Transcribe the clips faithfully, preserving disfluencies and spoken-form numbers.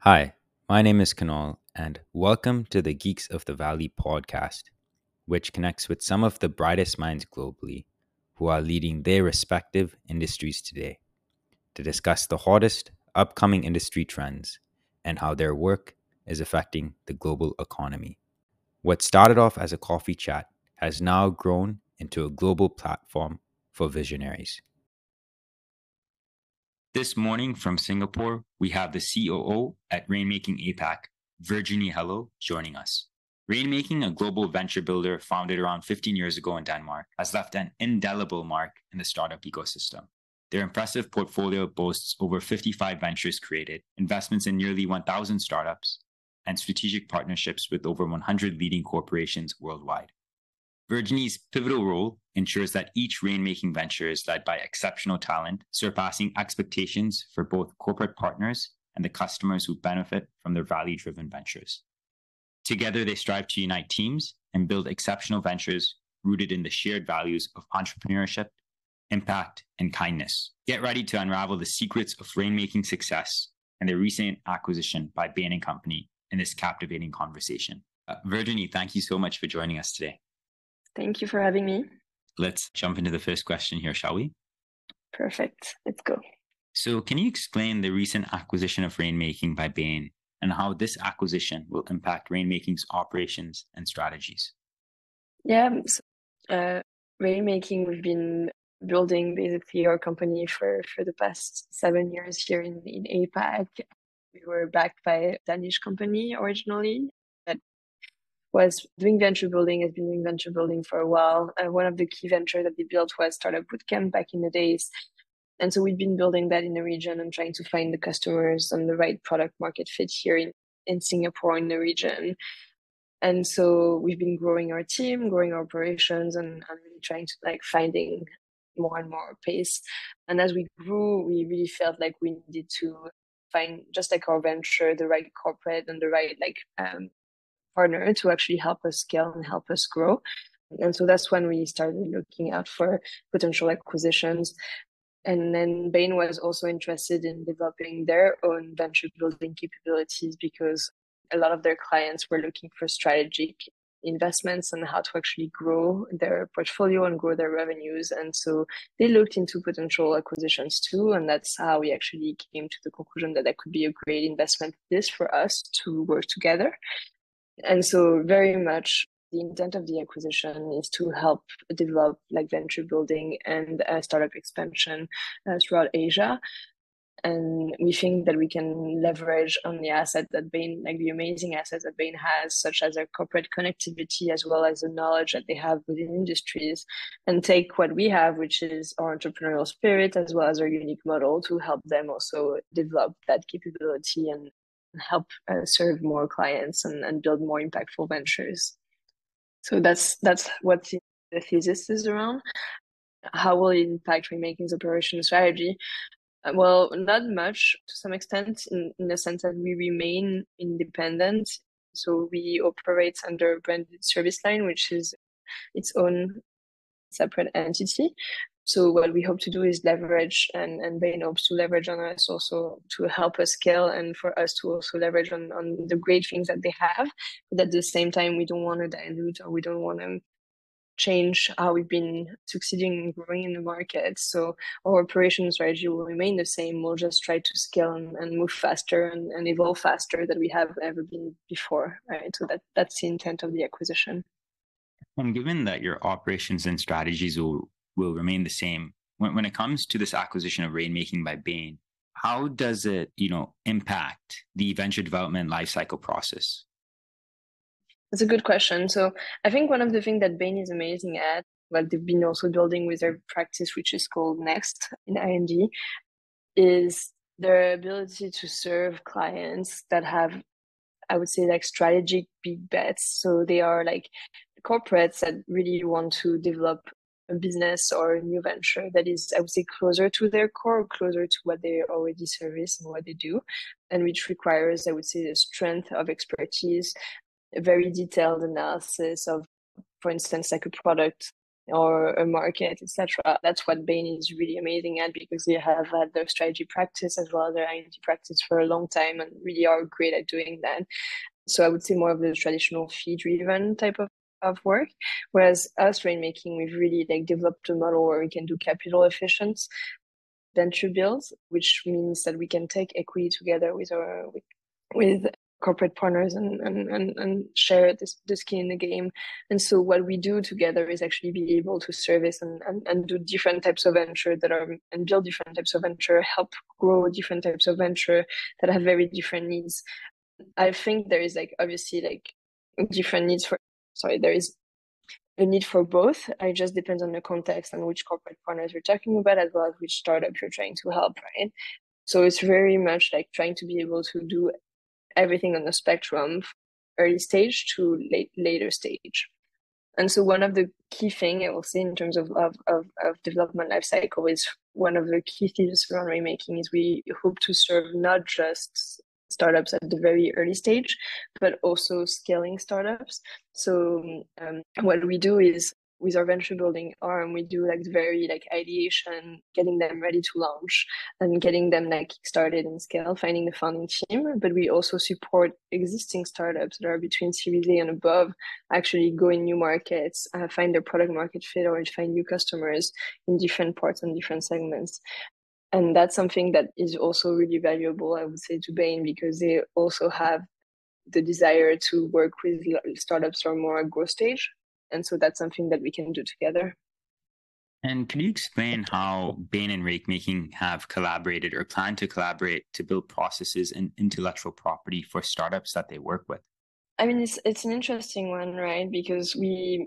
Hi, my name is Kanal, and welcome to the Geeks of the Valley podcast, which connects with some of the brightest minds globally who are leading their respective industries today to discuss the hottest upcoming industry trends and how their work is affecting the global economy. What started off as a coffee chat has now grown into a global platform for visionaries. This morning from Singapore, we have the C O O at Rainmaking APAC, Virginie Hello, joining us. Rainmaking, a global venture builder founded around fifteen years ago in Denmark, has left an indelible mark in the startup ecosystem. Their impressive portfolio boasts over fifty-five ventures created, investments in nearly one thousand startups, and strategic partnerships with over one hundred leading corporations worldwide. Virginie's pivotal role ensures that each rainmaking venture is led by exceptional talent, surpassing expectations for both corporate partners and the customers who benefit from their value-driven ventures. Together, they strive to unite teams and build exceptional ventures rooted in the shared values of entrepreneurship, impact, and kindness. Get ready to unravel the secrets of rainmaking success and their recent acquisition by Bain and Company in this captivating conversation. Uh, Virginie, thank you so much for joining us today. Thank you for having me. Let's jump into the first question here, shall we? Perfect. Let's go. So, can you explain the recent acquisition of Rainmaking by Bain and how this acquisition will impact Rainmaking's operations and strategies? Yeah, so, uh, Rainmaking, we've been building basically our company for, for the past seven years here in, in APAC. We were backed by a Danish company originally that was doing venture building, has been doing venture building for a while. Uh, one of the key ventures that they built was Startup Bootcamp back in the days. And so we've been building that in the region and trying to find the customers and the right product market fit here in, in Singapore, in the region. And so we've been growing our team, growing our operations, and, and really trying to like finding more and more pace. And as we grew, we really felt like we needed to find, just like our venture, the right corporate and the right like um, partner to actually help us scale and help us grow. And so that's when we started looking out for potential acquisitions. And then Bain was also interested in developing their own venture building capabilities because a lot of their clients were looking for strategic investments and how to actually grow their portfolio and grow their revenues. And so they looked into potential acquisitions too. And that's how we actually came to the conclusion that that could be a great investment this for us to work together. And so very much the intent of the acquisition is to help develop like venture building and uh, startup expansion uh, throughout Asia. And we think that we can leverage on the asset that Bain, like the amazing assets that Bain has, such as their corporate connectivity, as well as the knowledge that they have within industries, and take what we have, which is our entrepreneurial spirit, as well as our unique model to help them also develop that capability and help uh, serve more clients and, and build more impactful ventures. So that's that's what the, the thesis is around. How will it impact Rainmaking's operation strategy? Uh, well, not much to some extent, in, in the sense that we remain independent. So we operate under a branded service line, which is its own separate entity. So what we hope to do is leverage, and, and Bain hopes to leverage on us also to help us scale and for us to also leverage on, on the great things that they have. But at the same time, we don't want to dilute or we don't want to change how we've been succeeding and growing in the market. So our operation strategy will remain the same. We'll just try to scale and, and move faster and, and evolve faster than we have ever been before, right? So that, that's the intent of the acquisition. And given that your operations and strategies will, will remain the same, when, when it comes to this acquisition of Rainmaking by Bain, how does it, you know, impact the venture development lifecycle process? That's a good question. So I think one of the things that Bain is amazing at, what they've been also building with their practice, which is called Next in I N D, is their ability to serve clients that have, I would say, like strategic big bets. So they are like corporates that really want to develop a business or a new venture that is, I would say, closer to their core, closer to what they already service and what they do, and which requires, I would say, the strength of expertise, a very detailed analysis of, for instance, like a product or a market, et cetera. That's what Bain is really amazing at, because they have had their strategy practice as well as their I N T practice for a long time and really are great at doing that. So I would say more of the traditional fee-driven type of, of work. Whereas us, Rainmaking, we've really like developed a model where we can do capital efficient venture builds, which means that we can take equity together with our with, with corporate partners and and and, and share this the skin in the game. And so what we do together is actually be able to service and, and, and do different types of venture that are and build different types of venture, help grow different types of venture that have very different needs. I think there is like obviously like different needs for sorry, there is a need for both. It just depends on the context and which corporate partners we're talking about, as well as which startup you're trying to help, right? So it's very much like trying to be able to do everything on the spectrum, early stage to late later stage. And so one of the key thing I will say in terms of of, of, of development life cycle is one of the key themes around Rainmaking is we hope to serve not just startups at the very early stage, but also scaling startups. So um, what we do is with our venture building arm, we do like very like ideation, getting them ready to launch and getting them like started and scale, finding the founding team. But we also support existing startups that are between Series A and above, actually go in new markets, uh, find their product market fit, or find new customers in different parts and different segments. And that's something that is also really valuable, I would say, to Bain, because they also have the desire to work with startups that are more at growth stage. And so that's something that we can do together. And can you explain how Bain and Rainmaking have collaborated or plan to collaborate to build processes and intellectual property for startups that they work with? I mean, it's it's an interesting one, right? Because we,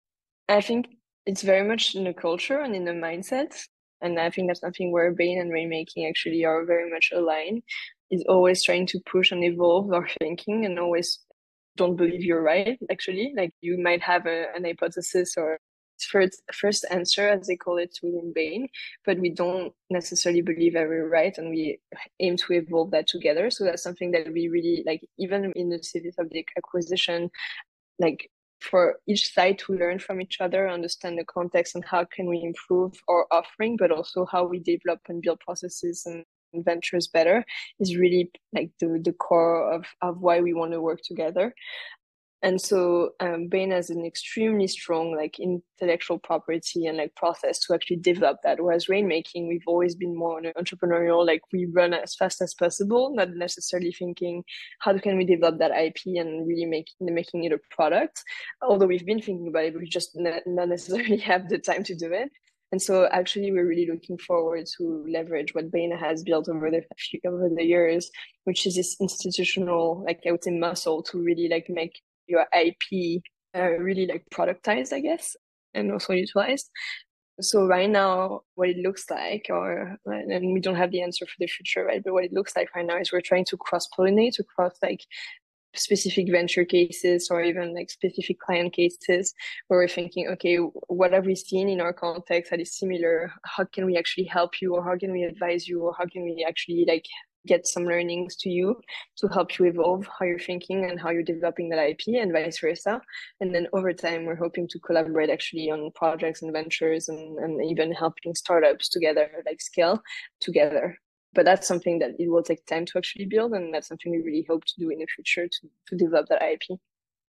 I think it's very much in the culture and in the mindset. And I think that's something where Bain and Rainmaking actually are very much aligned, is always trying to push and evolve our thinking and always don't believe you're right, actually. Like you might have a, an hypothesis or first first answer, as they call it within Bain, but we don't necessarily believe that we're right, and we aim to evolve that together. So that's something that we really like, even in the cities of the acquisition, like for each side to learn from each other, understand the context and how can we improve our offering, but also how we develop and build processes and ventures better is really like the, the core of, of why we want to work together. And so um, Bain has an extremely strong like intellectual property and like process to actually develop that. Whereas Rainmaking, we've always been more entrepreneurial, like we run as fast as possible, not necessarily thinking how can we develop that I P and really make making it a product. Although we've been thinking about it, but we just not necessarily have the time to do it. And so actually we're really looking forward to leverage what Bain has built over the over the years, which is this institutional, like I would say, muscle to really like make your I P uh, really like productized, I guess, and also utilized. So right now, what it looks like, or and we don't have the answer for the future, right? But what it looks like right now is we're trying to cross-pollinate across like specific venture cases or even like specific client cases where we're thinking, okay, what have we seen in our context that is similar? How can we actually help you, or how can we advise you, or how can we actually like get some learnings to you to help you evolve how you're thinking and how you're developing that I P, and vice versa. And then over time, we're hoping to collaborate actually on projects and ventures and, and even helping startups together, like scale together. But that's something that it will take time to actually build, and that's something we really hope to do in the future to, to develop that I P.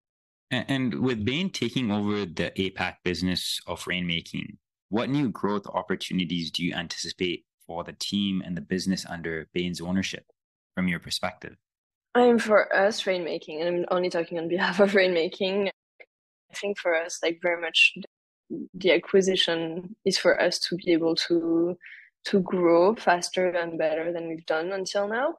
And with Bain taking over the APAC business of Rainmaking, what new growth opportunities do you anticipate for the team and the business under Bain's ownership, from your perspective? I mean, for us, Rainmaking, and I'm only talking on behalf of Rainmaking, I think for us, like very much the acquisition is for us to be able to to grow faster and better than we've done until now,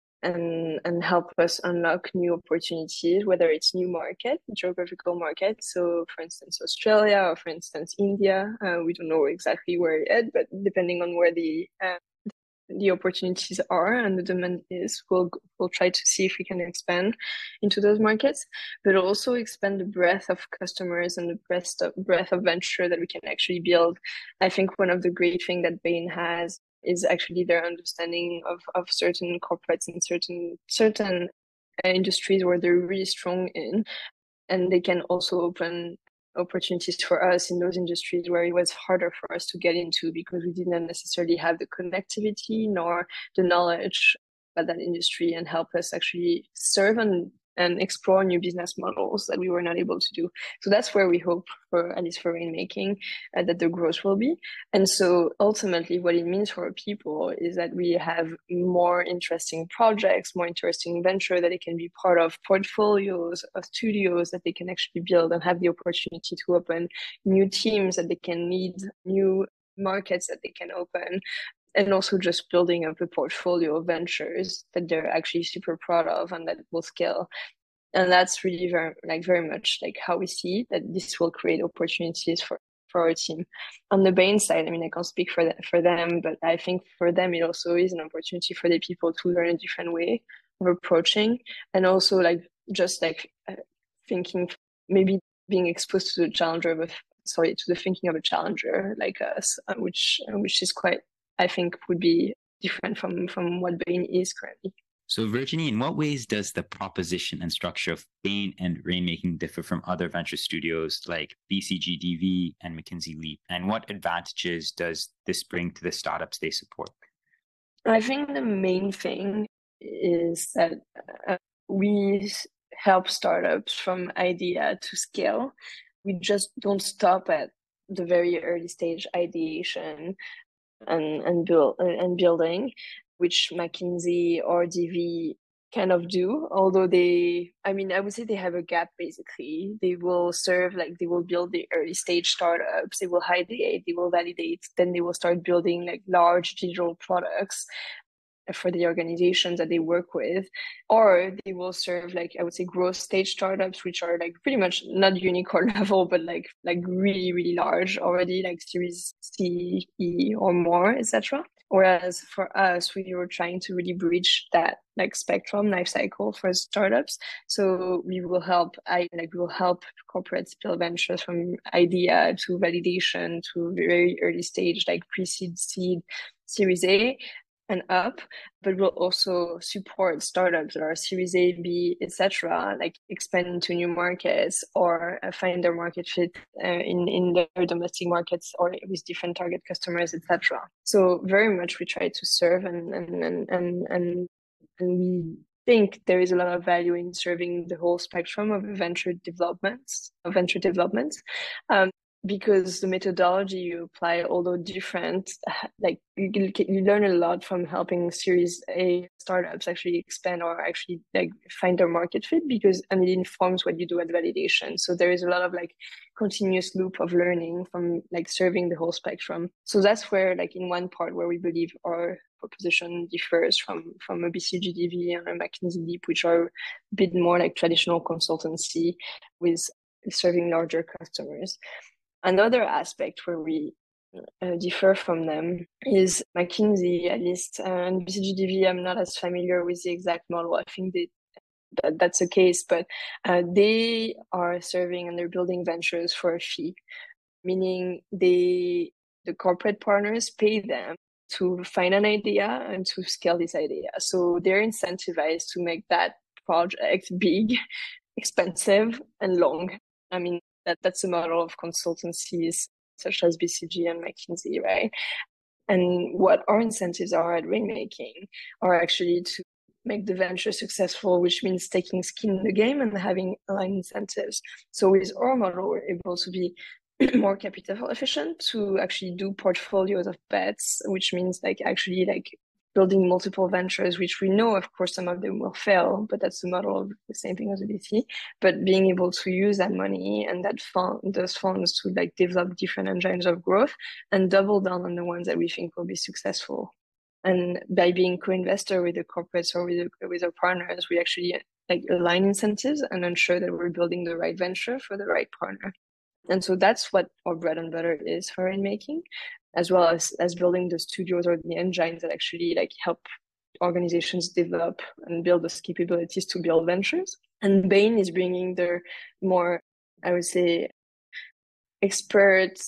and and help us unlock new opportunities, whether it's new market, geographical market. So for instance, Australia, or for instance, India. Uh, we don't know exactly where yet, but depending on where the uh, the opportunities are and the demand is, we'll we'll try to see if we can expand into those markets, but also expand the breadth of customers and the breadth of, breadth of venture that we can actually build. I think one of the great things that Bain has is actually their understanding of, of certain corporates and certain certain industries where they're really strong in, and they can also open opportunities for us in those industries where it was harder for us to get into because we didn't necessarily have the connectivity nor the knowledge about that industry, and help us actually serve and and explore new business models that we were not able to do. So that's where we hope for, at least for Rainmaking, uh, that the growth will be. And so ultimately what it means for people is that we have more interesting projects, more interesting venture that they can be part of, portfolios of studios that they can actually build, and have the opportunity to open new teams that they can lead, new markets that they can open, and also just building up a portfolio of ventures that they're actually super proud of and that will scale. And that's really very, like very much like how we see that this will create opportunities for, for our team. On the Bain side, I mean, I can't speak for, the, for them, but I think for them, it also is an opportunity for the people to learn a different way of approaching, and also like just like uh, thinking, maybe being exposed to the challenger of, a, sorry, to the thinking of a challenger like us, uh, which, uh, which is quite, I think would be different from, from what Bain is currently. So Virginie, in what ways does the proposition and structure of Bain and Rainmaking differ from other venture studios like B C G D V and McKinsey Leap? And what advantages does this bring to the startups they support? I think the main thing is that uh, we help startups from idea to scale. We just don't stop at the very early stage ideation and and build and building, which McKinsey or D V kind of do, although they, I mean, I would say they have a gap. Basically, they will serve, like they will build the early stage startups, they will ideate, they will validate, then they will start building like large digital products for the organizations that they work with, or they will serve like, I would say, growth stage startups, which are like pretty much not unicorn level, but like like really really large already, like Series C, E or more, et cetera. Whereas for us, we were trying to really bridge that like spectrum life cycle for startups. So we will help, I like we will help corporates build ventures from idea to validation to very early stage, like pre-seed, seed, Series A and up, but we'll also support startups that are Series A, B, et cetera, like expand into new markets or uh, find their market fit uh, in in their domestic markets or with different target customers, et cetera. So very much we try to serve, and and and and and, and we think there is a lot of value in serving the whole spectrum of venture developments, of venture development. Um, because the methodology you apply, although different, like you, you learn a lot from helping Series A startups actually expand or actually like find their market fit, because and it informs what you do at validation. So there is a lot of like continuous loop of learning from like serving the whole spectrum. So that's where, like in one part where we believe our proposition differs from from a B C G D V and a McKinsey Leap, which are a bit more like traditional consultancy with serving larger customers. Another aspect where we uh, differ from them is McKinsey, at least, uh, and B C G D V, I'm not as familiar with the exact model. I think they, that that's the case, but uh, they are serving and they're building ventures for a fee, meaning they, the corporate partners pay them to find an idea and to scale this idea. So they're incentivized to make that project big, expensive, and long. I mean, That, that's a model of consultancies such as B C G and McKinsey, right? And what our incentives are at Rainmaking are actually to make the venture successful, which means taking skin in the game and having aligned incentives. So with our model, we're able to be more capital efficient, to actually do portfolios of bets, which means like actually like building multiple ventures, which we know, of course, some of them will fail, but that's the model of the same thing as a V C. But being able to use that money and that fund, those funds to like develop different engines of growth and double down on the ones that we think will be successful. And by being co-investor with the corporates or with the, with our partners, we actually like align incentives and ensure that we're building the right venture for the right partner. And so that's what our bread and butter is for Rainmaking, as well as, as building the studios or the engines that actually like help organizations develop and build those capabilities to build ventures. And Bain is bringing their more, I would say, experts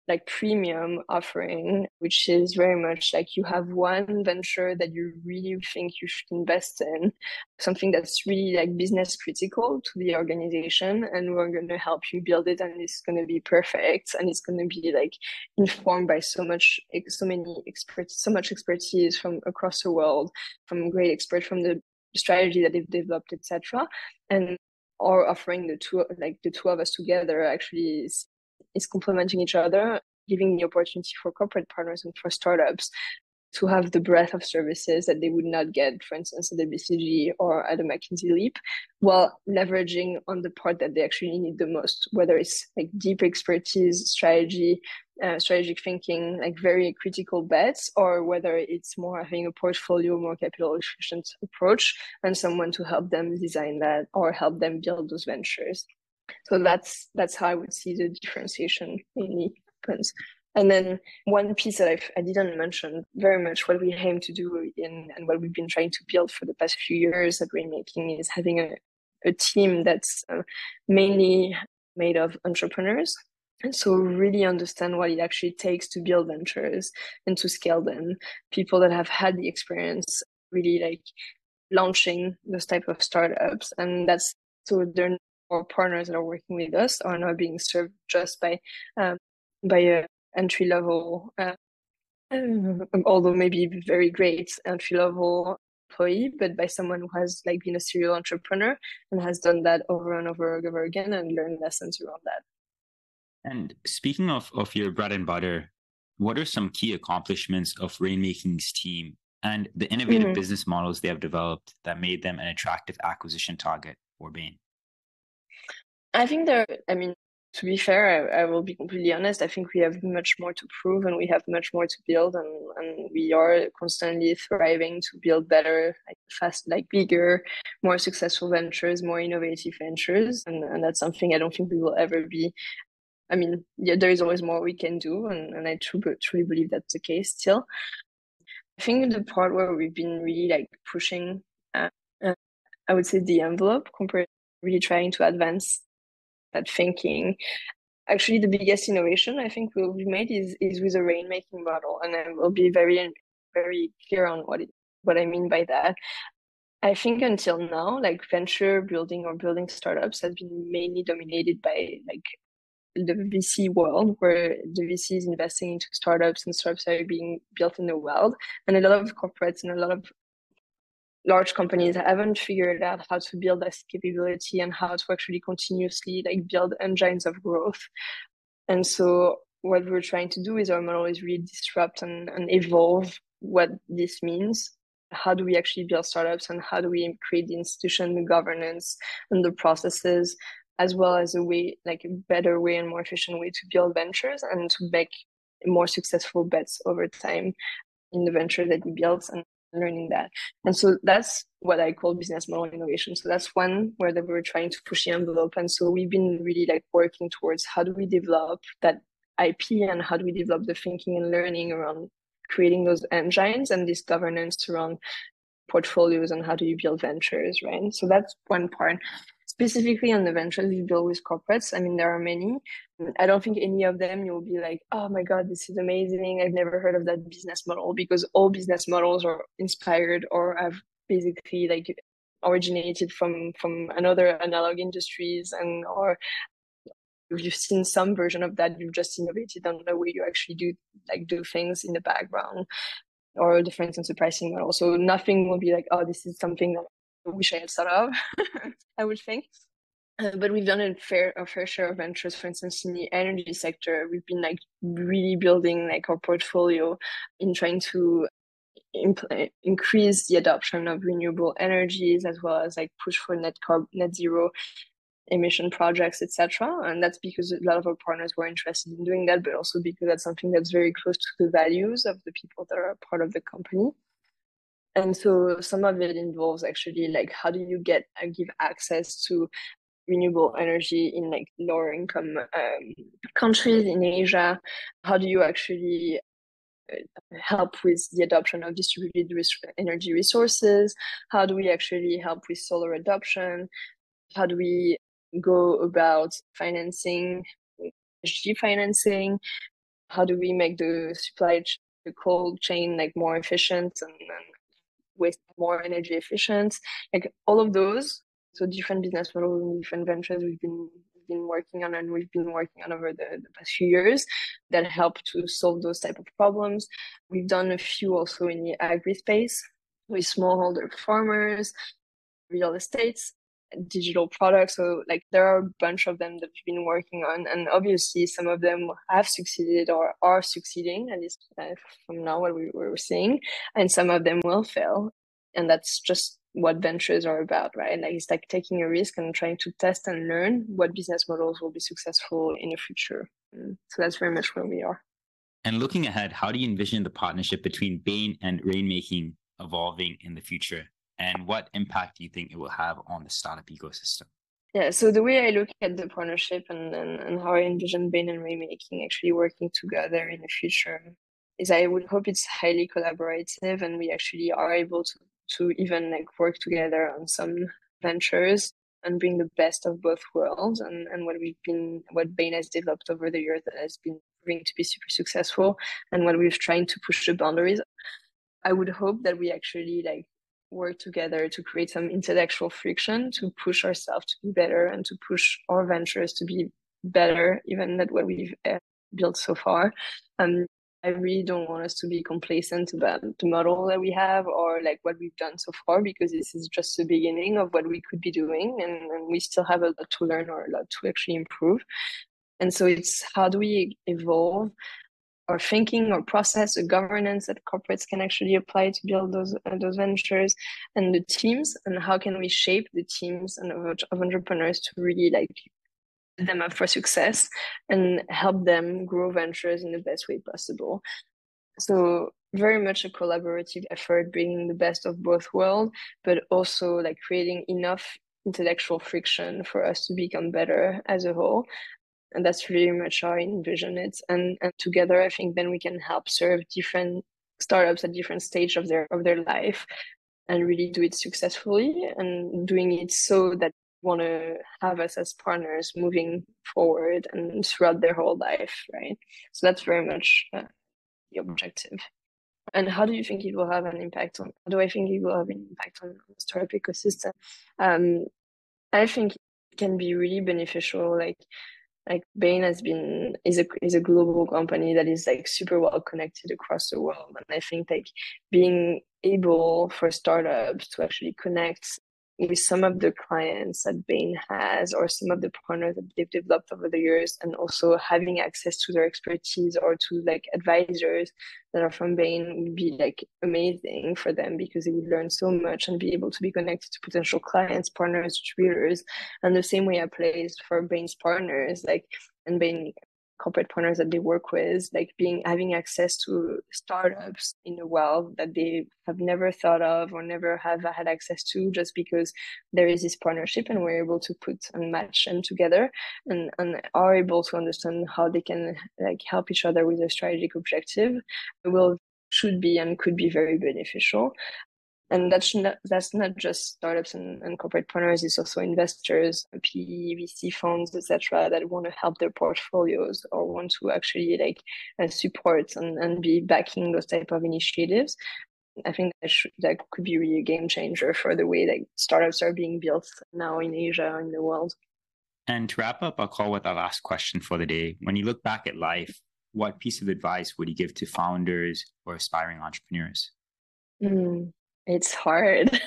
like premium offering, which is very much like you have one venture that you really think you should invest in, something that's really like business critical to the organization, and we're going to help you build it, and it's going to be perfect, and it's going to be like informed by so much, so many experts, so much expertise from across the world, from great experts from the strategy that they've developed, et cetera. And or offering the two, like the two of us together actually is is complementing each other, giving the opportunity for corporate partners and for startups to have the breadth of services that they would not get, for instance, at the B C G or at a McKinsey Leap, while leveraging on the part that they actually need the most, whether it's like deep expertise, strategy, uh, strategic thinking, like very critical bets, or whether it's more having a portfolio, more capital efficient approach, and someone to help them design that or help them build those ventures. So that's that's how I would see the differentiation mainly happens. And then one piece that I've, I didn't mention, very much what we aim to do in and what we've been trying to build for the past few years at Rainmaking is having a, a team that's uh, mainly made of entrepreneurs. And so really understand what it actually takes to build ventures and to scale them. People that have had the experience really like launching those type of startups. And that's so they're or partners that are working with us are not being served just by um, by a entry level, uh, um, although maybe very great entry level employee, but by someone who has like been a serial entrepreneur and has done that over and over and over again and learned lessons around that. And speaking of of your bread and butter, what are some key accomplishments of Rainmaking's team and the innovative mm-hmm. business models they have developed that made them an attractive acquisition target for Bain? I think there, I mean, to be fair, I, I will be completely honest. I think we have much more to prove and we have much more to build, and, and we are constantly thriving to build better, like fast, like bigger, more successful ventures, more innovative ventures. And, and that's something I don't think we will ever be. I mean, yeah, there is always more we can do. And, and I truly, truly believe that's the case still. I think the part where we've been really like pushing, uh, uh, I would say the envelope compared really trying to advance that thinking. Actually, the biggest innovation I think we've made is is with a rainmaking model, and I will be very very clear on what it, what I mean by that. I think until now, like venture building or building startups has been mainly dominated by like the V C world, where the V C is investing into startups and startups are being built in the wild, and a lot of corporates and a lot of large companies haven't figured out how to build this capability and how to actually continuously like build engines of growth. And so what we're trying to do is our model is really disrupt and, and evolve what this means. How do we actually build startups, and how do we create the institution, the governance, and the processes, as well as a way, like a better way and more efficient way to build ventures and to make more successful bets over time in the venture that we build, and learning that. And so that's what I call business model innovation. So that's one where that we're trying to push the envelope. And so we've been really like working towards how do we develop that I P and how do we develop the thinking and learning around creating those engines and this governance around portfolios and how do you build ventures, right? So that's one part. Specifically on the ventures we build with corporates, I mean, there are many. I don't think any of them you'll be like, oh my God, this is amazing. I've never heard of that business model, because all business models are inspired or have basically like originated from, from another analog industries, and or if you've seen some version of that, you've just innovated on the way you actually do like do things in the background, or the, for instance, the pricing model. So nothing will be like, oh, this is something that I wish I had thought of, I would think. Uh, but we've done a fair a fair share of ventures, for instance, in the energy sector. We've been like really building like our portfolio in trying to impl- increase the adoption of renewable energies, as well as like push for net carb net zero emission projects, et cetera. And that's because a lot of our partners were interested in doing that, but also because that's something that's very close to the values of the people that are part of the company. And so some of it involves actually like how do you get and give access to renewable energy in like lower income um, countries in Asia? How do you actually help with the adoption of distributed res- energy resources? How do we actually help with solar adoption? How do we go about financing, E S G financing? how do we make the supply ch- the cold chain like more efficient and, and waste more energy efficient, like all of those. So different business models and different ventures we've been been working on and we've been working on over the, the past few years that help to solve those type of problems. We've done a few also in the agri space with smallholder farmers, real estates, digital products. So like there are a bunch of them that we've been working on, and obviously some of them have succeeded or are succeeding, at least uh, from now what we were seeing, and some of them will fail. And that's just what ventures are about, right? Like it's like taking a risk and trying to test and learn what business models will be successful in the future. So that's very much where we are. And looking ahead, how do you envision the partnership between Bain and Rainmaking evolving in the future? And what impact do you think it will have on the startup ecosystem? Yeah, so the way I look at the partnership and, and, and how I envision Bain and Rainmaking actually working together in the future is I would hope it's highly collaborative and we actually are able to, to even like work together on some ventures and bring the best of both worlds and, and what we've been, what Bain has developed over the years that has been proving to be super successful and what we've trying to push the boundaries. I would hope that we actually like work together to create some intellectual friction to push ourselves to be better and to push our ventures to be better even than what we've uh, built so far. Um, I really don't want us to be complacent about the model that we have or like what we've done so far, because this is just the beginning of what we could be doing, and, and we still have a lot to learn or a lot to actually improve. And so it's how do we evolve our thinking or process, a governance that corporates can actually apply to build those uh, those ventures, and the teams, and how can we shape the teams and of, of entrepreneurs to really like set them up for success and help them grow ventures in the best way possible. So very much a collaborative effort, bringing the best of both worlds, but also like creating enough intellectual friction for us to become better as a whole. And that's really much how I envision it. And, and together, I think then we can help serve different startups at different stage of their of their life and really do it successfully and doing it so that want to have us as partners moving forward and throughout their whole life, right? So that's very much uh, the objective. And how do you think it will have an impact on, how do I think it will have an impact on the startup ecosystem? Um, I think it can be really beneficial. Like, like Bain has been, is a, is a global company that is like super well connected across the world. And I think like being able for startups to actually connect with some of the clients that Bain has or some of the partners that they've developed over the years, and also having access to their expertise or to like advisors that are from Bain would be like amazing for them, because they would learn so much and be able to be connected to potential clients, partners, distributors. And the same way applies for Bain's partners, like, and Bain corporate partners that they work with, like being having access to startups in the world that they have never thought of or never have had access to, just because there is this partnership and we're able to put and match them together and, and are able to understand how they can like help each other with a strategic objective, will should be and could be very beneficial. And that's not, that's not just startups and, and corporate partners, it's also investors, P E, V C funds, et cetera, that want to help their portfolios or want to actually like uh, support and, and be backing those type of initiatives. I think that, should, that could be really a game changer for the way that startups are being built now in Asia and in the world. And to wrap up, I'll call with our last question for the day. When you look back at life, what piece of advice would you give to founders or aspiring entrepreneurs? Mm. It's hard.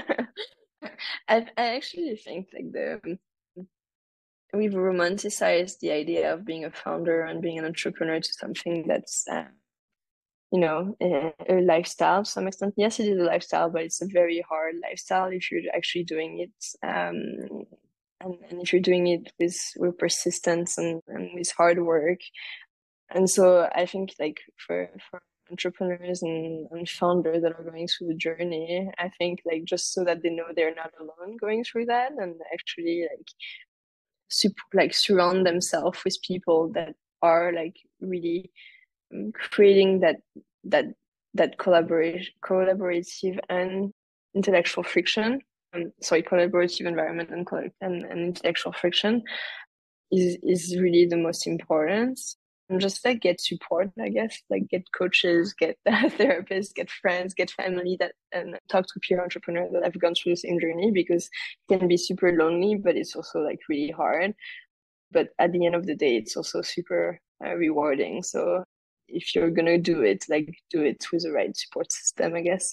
I I actually think like the we've romanticized the idea of being a founder and being an entrepreneur to something that's uh, you know a, a lifestyle to some extent. Yes, it is a lifestyle, but it's a very hard lifestyle if you're actually doing it. Um, and, and if you're doing it with with persistence and, and with hard work. And so I think like for for entrepreneurs and, and founders that are going through the journey, I think like just so that they know they're not alone going through that, and actually like super, like surround themselves with people that are like really um, creating that that that collaboration collaborative and intellectual friction. Um, sorry, collaborative environment and, and and intellectual friction is is really the most important. just like get support, I guess, like get coaches, get therapists, get friends, get family that, and talk to peer entrepreneurs that have gone through the same journey, because it can be super lonely, but it's also like really hard. But at the end of the day, it's also super uh, rewarding. So if you're going to do it, like do it with the right support system, I guess.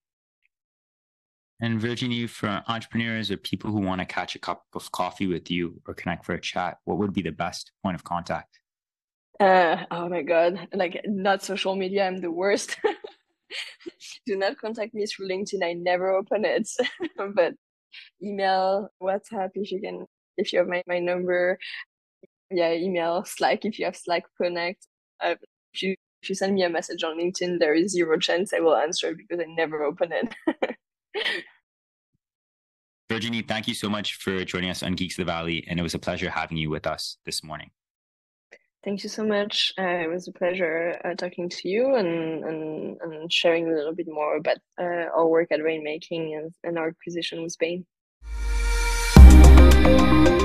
And Virginie, for entrepreneurs or people who want to catch a cup of coffee with you or connect for a chat, what would be the best point of contact? Uh, oh my God, like not social media. I'm the worst. Do not contact me through LinkedIn. I never open it, but email, WhatsApp, if you can, if you have my, my number. Yeah, email, Slack, if you have Slack Connect. Uh, if you if you send me a message on LinkedIn, there is zero chance I will answer because I never open it. Virginie, thank you so much for joining us on Geeks of the Valley, and it was a pleasure having you with us this morning. Thank you so much. Uh, it was a pleasure uh, talking to you and, and, and sharing a little bit more about uh, our work at Rainmaking and, and our acquisition with Bain.